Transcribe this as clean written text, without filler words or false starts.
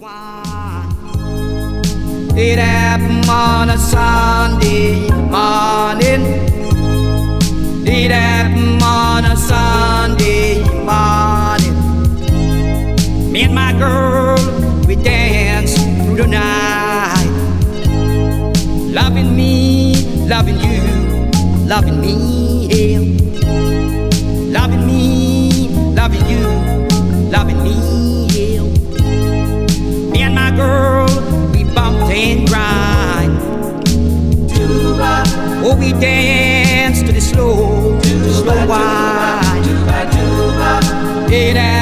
It happened on a Sunday morning. It happened on a Sunday morning. Me and my girl, we danced through the night. Loving me, loving you, loving me, yeah. Loving me, loving you, loving me, yeah. Me and my girl, we bumped and grind. Oh, we danced to the slow wine. It